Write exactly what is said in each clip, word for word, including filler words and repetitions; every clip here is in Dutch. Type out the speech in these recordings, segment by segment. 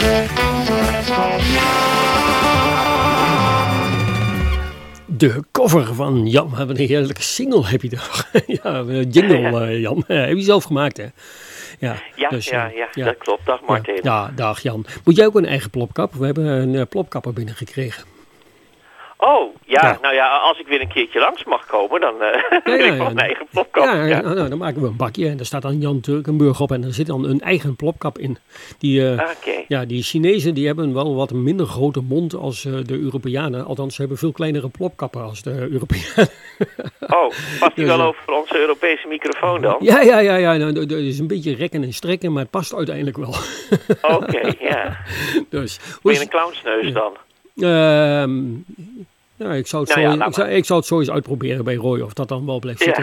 De cover van Jan, wat een heerlijke single heb je toch? Ja, jingle uh, Jan, uh, heb je zelf gemaakt hè? Ja, ja, dus, ja, ja, ja, dat klopt. Dag Martin. Ja, ja, dag Jan. Moet jij ook een eigen plopkap? We hebben een uh, plopkapper binnengekregen. Oh, ja, ja, nou ja, als ik weer een keertje langs mag komen, dan uh, ja, ja, ja, ik wel een eigen plopkap. Ja, ja, ja. Nou, dan maken we een bakje en daar staat dan Jan Turkenburg op en er zit dan een eigen plopkap in. Die, uh, okay. ja, die Chinezen die hebben wel wat minder grote mond als uh, de Europeanen. Althans, ze hebben veel kleinere plopkappen als de Europeanen. Oh, past die dus, wel over onze Europese microfoon dan? Ja, ja, ja, ja. Nou, dat is een beetje rekken en strekken, maar het past uiteindelijk wel. Oké, okay, ja. Dus, ben je een clownsneus dan? Uh, ja, ik zou, het nou zo, ja, ik, zou, ik zou het zo eens uitproberen bij Roy, of dat dan wel blijft zitten.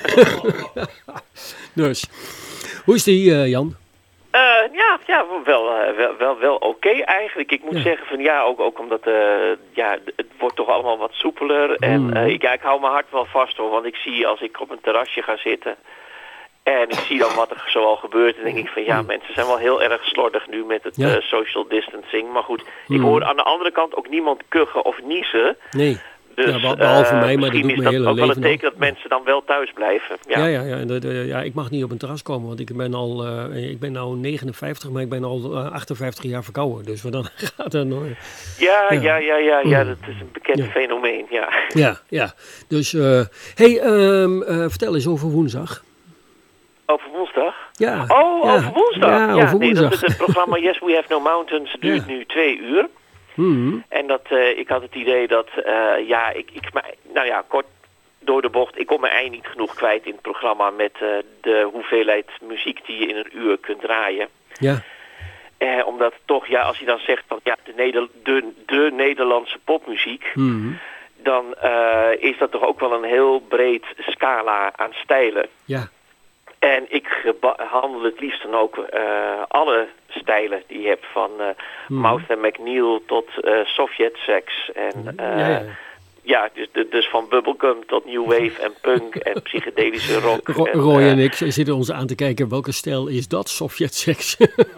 Ja. Dus, hoe is die uh, Jan? Uh, ja, ja, wel, uh, wel, wel, wel oké okay eigenlijk. Ik moet ja. zeggen van ja, ook, ook omdat uh, ja, het wordt toch allemaal wat soepeler. En uh, ik, ja, ik hou mijn hart wel vast hoor, want ik zie als ik op een terrasje ga zitten en ik zie dan wat er zoal gebeurt en denk ik van ja, mensen zijn wel heel erg slordig nu met het ja. uh, social distancing. Maar goed, ik hoor aan de andere kant ook niemand kuchen of niezen. Nee. Dus, ja, behalve uh, mij, maar dat doet mijn hele leven. Misschien is dat ook wel een teken dat mensen dan wel thuis blijven. Ja, ja, ja, ja, de, de, ja ik mag niet op een terras komen, want ik ben al, uh, ik ben nou negenenvijftig, maar ik ben al uh, achtenvijftig jaar verkouden. Dus wat dan gaat er nog? Ja, ja, ja, ja, ja, dat is een bekend ja. fenomeen, ja. Ja, ja. Dus, uh, hey, um, uh, vertel eens over woensdag. Over woensdag? Ja. Oh, ja. over woensdag? Ja, ja over nee, woensdag. Dat is het programma Yes, We Have No Mountains duurt ja. nu twee uur. Mm-hmm. En dat, uh, ik had het idee dat, uh, ja, ik, ik, nou ja, kort door de bocht, ik kom mijn ei niet genoeg kwijt in het programma met uh, de hoeveelheid muziek die je in een uur kunt draaien. Ja. Uh, omdat toch, ja, als je dan zegt van, ja, de, Neder- de, de Nederlandse popmuziek, mm-hmm. dan uh, is dat toch ook wel een heel breed scala aan stijlen. Ja. En ik behandel het liefst dan ook uh, alle stijlen die je hebt, van uh, hmm. Mouth and McNeil tot uh, Sovjet Sex. En uh, ja, ja. ja dus, dus van bubblegum tot new wave en punk en psychedelische rock. Ro- en, Roy en uh, ik zitten ons aan te kijken, welke stijl is dat, Sovjet Sex?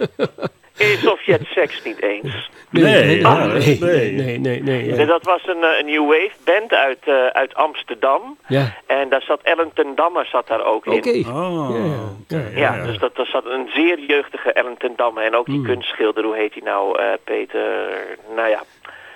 Is Sovjet Sex niet eens? Nee, nee, nee, ah, nee, nee, nee, nee, nee ja. nee. Dat was een, een new wave band uit, uh, uit Amsterdam. Ja. En daar zat Ellen ten Damme zat daar ook in. Oké. Okay. Oh. Ja, ja, ja, ja, ja. dus dat, dat zat een zeer jeugdige Ellen ten Damme. En ook die mm. kunstschilder, hoe heet hij nou, uh, Peter, nou ja.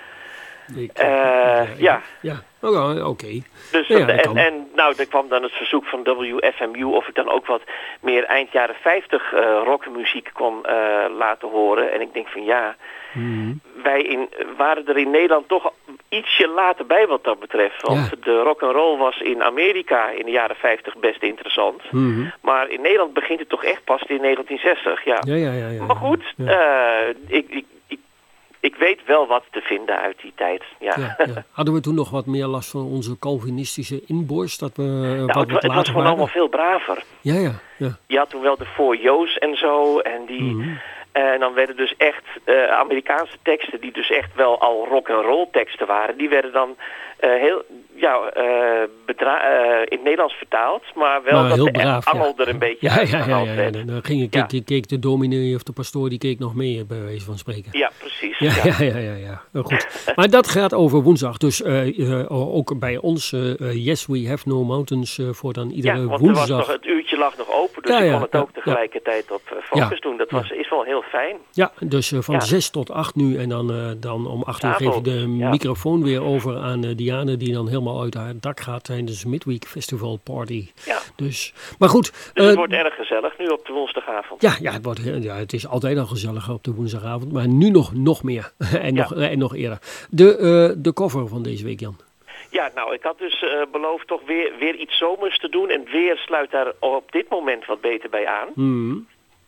Ik, uh, ja. Ja. ja. Oké. Okay. Dus ja, en, en, en nou, er kwam dan het verzoek van W F M U of ik dan ook wat meer eind jaren vijftig uh, rockmuziek kon uh, laten horen. En ik denk van ja, mm-hmm. wij in, waren er in Nederland toch ietsje later bij wat dat betreft. Want ja. de rock'n'roll was in Amerika in de jaren vijftig best interessant. Mm-hmm. Maar in Nederland begint het toch echt pas in negentien zestig. Ja, ja, ja, ja, ja. Maar goed, ja. uh, ik... ik Ik weet wel wat te vinden uit die tijd. Ja. Ja, ja. Hadden we toen nog wat meer last van onze Calvinistische inborst? Dat we, nou, wat het, wat het was gewoon allemaal veel braver. Ja, ja, ja. Je had toen wel de Four Jo's en zo. En, die, mm-hmm. en dan werden dus echt uh, Amerikaanse teksten, die dus echt wel al rock'n'roll teksten waren. Die werden dan uh, heel ja, uh, bedra- uh, in het Nederlands vertaald. Maar wel maar dat de braaf, angel ja. er een beetje ja, uitgehaald ja, ja, ja, ja. werd. Dan ging je, keek, ja. keek de dominee of de pastoor, die keek nog mee, bij wijze van spreken. Ja, precies. Ja, ja, ja, ja, ja. ja. Goed. Maar dat gaat over woensdag. Dus uh, uh, ook bij ons, uh, Yes, We Have No Mountains, uh, voor dan iedere ja, want woensdag. Er was nog, het uurtje lag nog open, dus ja, je ja, kon het ja, ook tegelijkertijd ja. op uh, Focus ja, doen. Dat was, ja. is wel heel fijn. Ja, dus uh, van ja. zes tot acht nu. En dan, uh, dan om acht uur geef je de ja. microfoon weer over aan uh, Diane, die dan helemaal uit haar dak gaat tijdens de Midweek Festival Party. Ja. Dus, maar goed. Dus uh, het wordt erg gezellig nu op de woensdagavond. Ja, ja, het, wordt, ja, het is altijd al gezellig op de woensdagavond, maar nu nog, nog meer. en, ja. nog, uh, en nog eerder. De, uh, de cover van deze week, Jan. Ja, nou, ik had dus uh, beloofd toch weer, weer iets zomers te doen. En weer sluit daar op dit moment wat beter bij aan. Mm.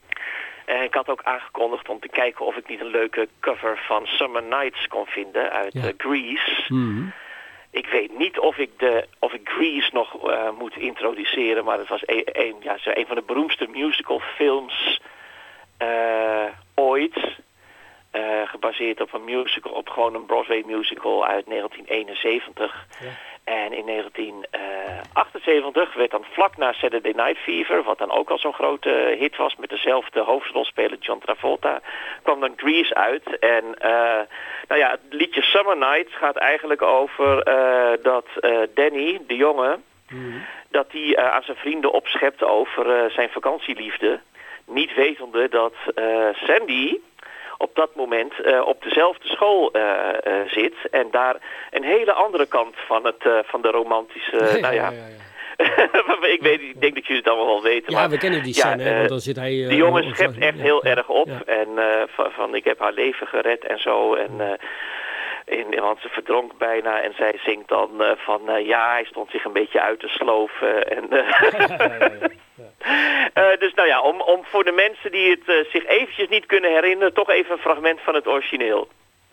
En ik had ook aangekondigd om te kijken of ik niet een leuke cover van Summer Nights kon vinden uit ja. uh, Grease. Mm. Ik weet niet of ik, de, of ik Grease nog uh, moet introduceren, maar het was een, een, ja, een van de beroemdste musicalfilms uh, ooit. Uh, gebaseerd op een musical, op gewoon een Broadway musical uit negentien eenenzeventig. Ja. En in negentien achtenzeventig werd dan vlak na Saturday Night Fever, wat dan ook al zo'n grote hit was met dezelfde hoofdrolspeler John Travolta, kwam dan Grease uit. En uh, nou ja, het liedje Summer Nights gaat eigenlijk over uh, dat uh, Danny, de jongen, mm. dat hij uh, aan zijn vrienden opschept over uh, zijn vakantieliefde. Niet wetende dat uh, Sandy op dat moment uh, op dezelfde school uh, uh, zit en daar een hele andere kant van, het, uh, van de romantische... Uh, nee, nou ja, ja, ja, ja. ik, weet, ik denk dat jullie het allemaal wel weten. Ja, maar, we kennen die scène, ja, uh, want dan zit hij... Uh, die jongen schept echt ja, heel ja, erg op. Ja. En uh, van, van ik heb haar leven gered en zo. En, uh, in, want ze verdronk bijna en zij zingt dan uh, van... Uh, ja, hij stond zich een beetje uit te sloven. En, uh, ja, ja, ja, ja. uh, dus nou ja, om, om voor de mensen die het uh, zich eventjes niet kunnen herinneren... toch even een fragment van het origineel.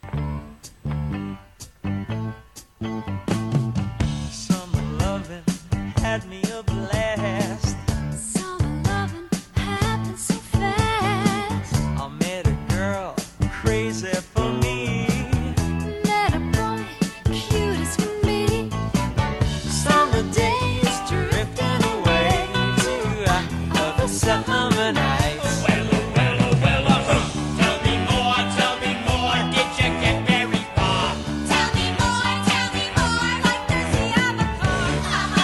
Had me a blast. Summer loving happened so fast. I met a girl crazy for me. Met a boy cute as can be. Summer days drifting away to uh, the summer nights. Well, well, well, uh, tell me more, tell me more. Did you get very far? Tell me more, tell me more. Like does he have a car? Uh-huh.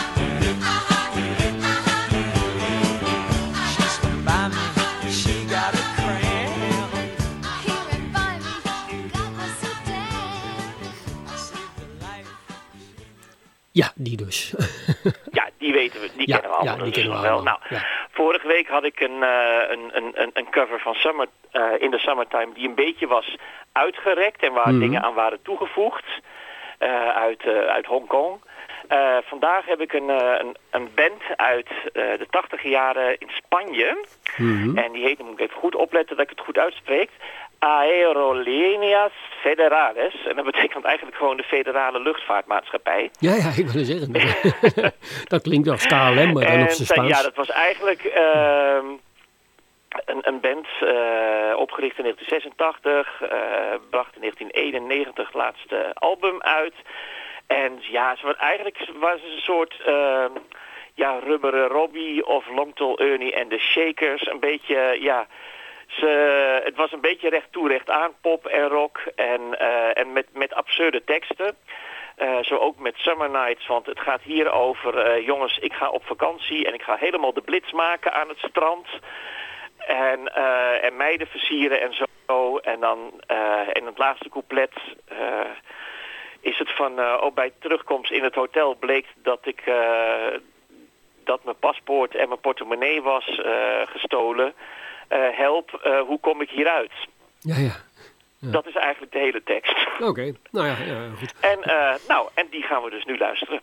Ja, die dus. Ja, die weten we, die ja, kennen we allemaal. Ja, die kennen we wel. allemaal. Nou, ja. Vorige week had ik een, uh, een, een, een cover van Summer uh, in the Summertime die een beetje was uitgerekt en waar mm. dingen aan waren toegevoegd uh, uit, uh, uit Hongkong. Uh, vandaag heb ik een, uh, een, een band uit uh, de tachtig jaren in Spanje. Mm-hmm. En die heet, dan moet ik even goed opletten dat ik het goed uitspreek, Aerolíneas Federales. En dat betekent eigenlijk gewoon de federale luchtvaartmaatschappij. Ja, ja, ik wil zeggen. Dat klinkt als K L M, maar dan op zijn Spaans. Ja, dat was eigenlijk uh, een, een band uh, opgericht in negentien zesentachtig. Uh, bracht in negentien eenennegentig het laatste album uit. En ja, ze was, eigenlijk was het een soort... Uh, ja, Rubberen Robbie of Long Tall Ernie en de Shakers. Een beetje, ja... Ze, het was een beetje recht toe, recht aan, pop en rock en, uh, en met, met absurde teksten. Uh, zo ook met Summer Nights, want het gaat hier over, uh, jongens, ik ga op vakantie en ik ga helemaal de blitz maken aan het strand. En, uh, en meiden versieren en zo. En dan uh, in het laatste couplet uh, is het van, uh, oh, bij terugkomst in het hotel bleek dat ik... Uh, dat mijn paspoort en mijn portemonnee was uh, gestolen. Uh, help, uh, hoe kom ik hieruit? Ja, ja. ja. Dat is eigenlijk de hele tekst. Oké, okay. nou ja, ja, goed. En, uh, nou, en die gaan we dus nu luisteren.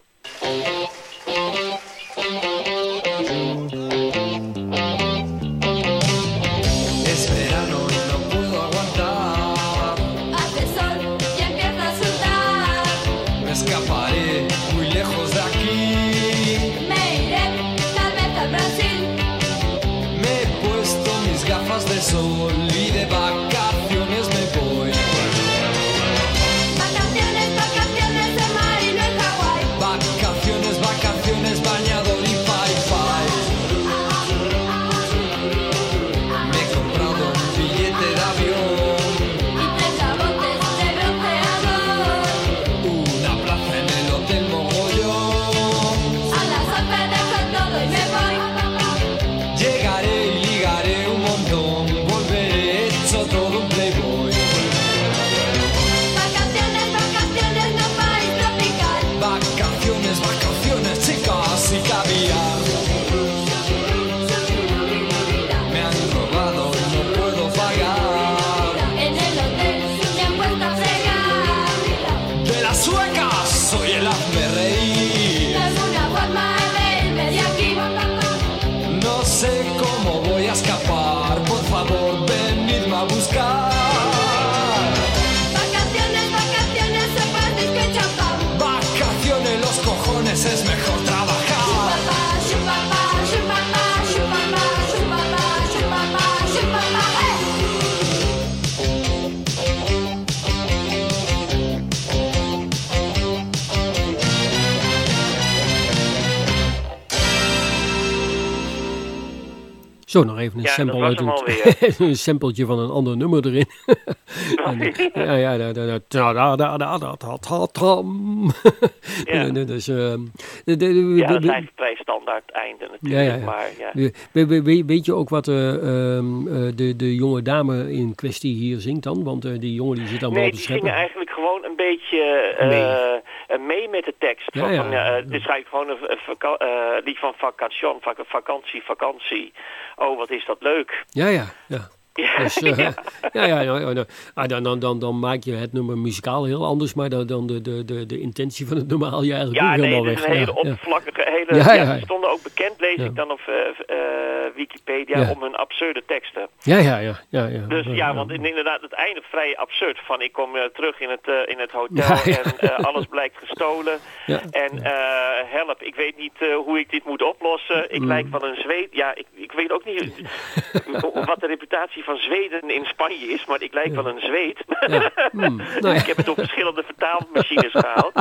Es verano y no puedo aguantar. Hace sol y empieza a sudar. Me escaparé muy lejos de aquí. Me iré, tal vez a Brasil. Me he puesto mis gafas de sol y de vacaciones me voy. Vacaciones, vacaciones de marino en Hawái. Vacaciones, vacaciones, bañador y pai pai. Me he comprado un billete de avión y tres jabotes de bronceador. Una plaza en el Hotel Mogollón. A las once dejo todo y me voy. Llegaré y ligaré un montón. Volveré hecho Zo, nog even een Ja, sample dat uit was hem een, een sampletje van een ander nummer erin. En, ja, ja, da, da, da, da, da, da, da, da, da, da, dam. Ja. En, dus, uh, de, de, de, Ja, dat de- is eigenlijk vrij standaard einde natuurlijk. Ja, ja, ja. Maar ja. de- we- we- we- weet je ook wat uh, um, uh, de, de jonge dame in kwestie hier zingt dan? Want uh, die jongen die zit allemaal Nee, op de die zingen scheppen. eigenlijk gewoon een beetje uh, Mee. uh, mee met de tekst. Ja, Van, ja, van, ja. uh, het is eigenlijk gewoon een, een vaka- uh, lied van vacation, vak- vakantie, vakantie. Oh, wat is dat leuk. Ja, ja, ja. Ja, Dus, uh, ja. ja, ja, ja, ja, ja. Ah, dan, dan, dan, dan maak je het nummer muzikaal heel anders, maar dan, dan de, de, de, de intentie van het nummer haal je eigenlijk Ja, ook nee, helemaal het is weg. een hele Ja, ja. oppervlakkige, hele, Ja, ja, ja. die stonden ook bekend, lees Ja. ik dan op uh, uh, Wikipedia, Ja. om hun absurde teksten. Ja, ja, ja, ja, ja. Dus ja, ja, want inderdaad, het einde vrij absurd. Van ik kom uh, terug in het, uh, in het hotel Ja, ja. en uh, alles blijkt gestolen. Ja. En uh, help, ik weet niet uh, hoe ik dit moet oplossen. Ik Mm. lijk van een Zweed. Ja, ik, ik weet ook niet wat de reputatie van Zweden in Spanje is, maar ik lijk wel een Zweed. Ja. Mm. Nou ja. Ik heb het op verschillende vertaalmachines gehaald.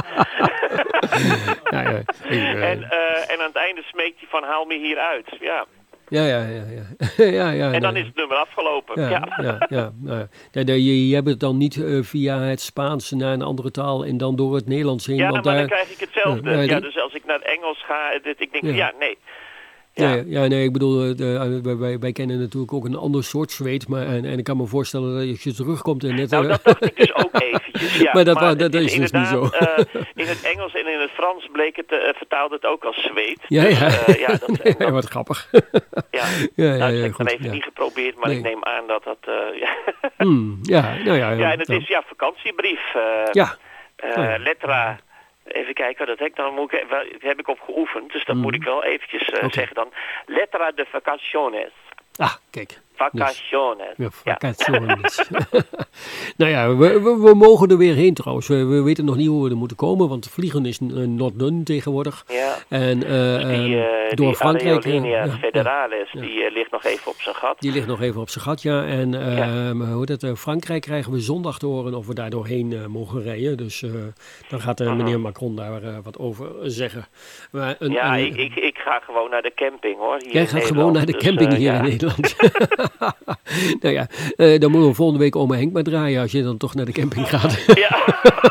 Ja, ja. Ik, uh, En, uh, en aan het einde smeekt hij van haal me hier uit. Ja. ja, ja, ja, ja. ja, ja En dan nee. is het nummer afgelopen. Ja, Ja. ja, ja, nou ja. Ja, de- je, je hebt het dan niet uh, via het Spaans naar een andere taal en dan door het Nederlands heen. Ja, want maar daar, dan krijg ik hetzelfde. Ja, Ja, ja, dat- dus als ik naar het Engels ga, dit, ik denk Ja. van ja, nee. Ja. Ja. Ja, ja, nee, ik bedoel, uh, de, wij, wij, wij kennen natuurlijk ook een ander soort Zweed, maar en, en ik kan me voorstellen dat als je terugkomt en net... Nou, uh, dat dacht ik dus ook eventjes. Ja. Maar dat wa- het dat is dus niet zo. inderdaad, uh, in het Engels en in het Frans bleek het, uh, vertaalde het ook als Zweed. ja, Dus, ja. uh, ja, dat, Nee, dat- wat grappig. ja. ja, Nou, ja, dat ja, heb ik dan goed, even ja. niet geprobeerd, maar Nee. ik neem aan dat dat... Uh, ja. Hmm, ja, nou ja. ja, en het nou, is ja, vakantiebrief. Uh, Ja. uh, Oh ja. Letra... Even kijken, wat dat heb ik dan moet ik, wel, dat heb ik op geoefend, dus dat Mm. moet ik wel eventjes uh, Oké. zeggen dan. Letra de vacaciones. Ah, kijk. Vacaciones. Ja, Ja. vacaciones. Nou ja, we, we, we mogen er weer heen trouwens. We, we weten nog niet hoe we er moeten komen, want vliegen is uh, not done tegenwoordig. Ja. En uh, Die, uh, door die Frankrijk... uh, Aerolíneas ja, Federales, ja. die uh, ligt nog even op zijn gat. Die ligt nog even op zijn gat, ja. En uh, Ja. hoe heet het, uh, Frankrijk krijgen we zondag te horen of we daar doorheen uh, mogen rijden. Dus uh, dan gaat uh, Aha. meneer Macron daar uh, wat over zeggen. Maar een, Ja, een- ik, ik, ik ga gewoon naar de camping hoor. Hier Jij in gaat gewoon naar de Nederland. camping Dus, uh, hier ja. in Nederland. Nou ja, uh, dan moeten we volgende week oma Henk maar draaien als je dan toch naar de camping gaat. Ja.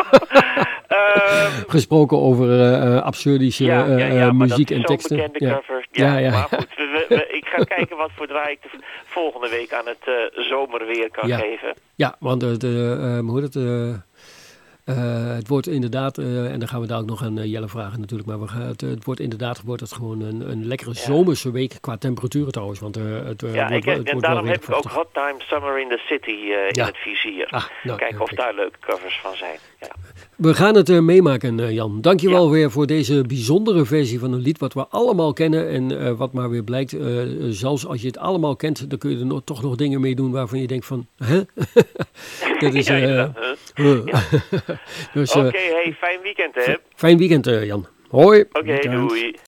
Ehm, Gesproken over uh, uh, absurdische ja, ja, uh, ja, uh, maar muziek dat is en zo'n teksten. bekende Ja. covers. Ja, Ja, ja. maar goed, we, we- ik ga kijken wat voor draai ik de volgende week aan het uh, zomerweer kan Ja. geven. Ja, want uh, de, uh, hoe heet het, uh, uh, het wordt inderdaad, uh, en dan gaan we daar ook nog aan uh, Jelle vragen natuurlijk, maar we gaan, het, het wordt inderdaad wordt het gewoon een, een lekkere Ja. zomerse week qua temperaturen trouwens. Want uh, het, uh, Ja, wordt, ik, wel- heb- het en wordt daarom wel heb weer ik ook vochtig. Hot Time Summer in the City uh, Ja. in het vizier. Ah, nou, Kijken ja, of kijk. daar leuke covers van zijn. Ja. We gaan het uh, meemaken, uh, Jan. Dankjewel weer voor deze bijzondere versie van een lied wat we allemaal kennen. En uh, wat maar weer blijkt, uh, zelfs als je het allemaal kent, dan kun je er nog, toch nog dingen mee doen waarvan je denkt van, hè? Dat is... Ja, Uh, inderdaad, huh? uh. Dus, uh, Oké, hey, fijn weekend hè. fijn weekend, uh, Jan. Hoi. Oké, Bedankt. doei.